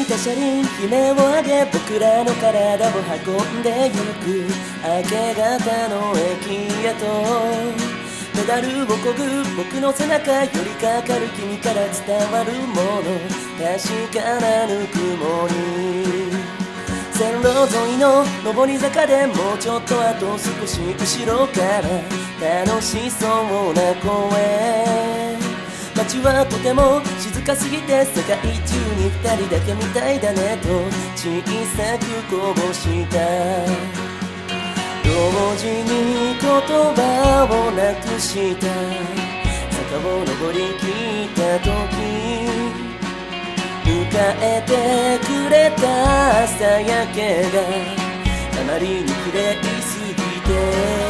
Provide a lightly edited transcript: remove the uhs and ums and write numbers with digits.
いた車輪悲鳴を上げ僕らの体を運んでゆく明け方の駅へとペダルをこぐ僕の背中寄りかかる君から伝わるもの確かなぬくもり線路沿いの上り坂でもうちょっとあと少し後ろから楽しそうな声街はとても静かすぎて世界中に二人だけみたいだねと小さくこぼした同時に言葉をなくした坂を登りきった時迎えてくれた朝焼けがあまりに綺麗すぎて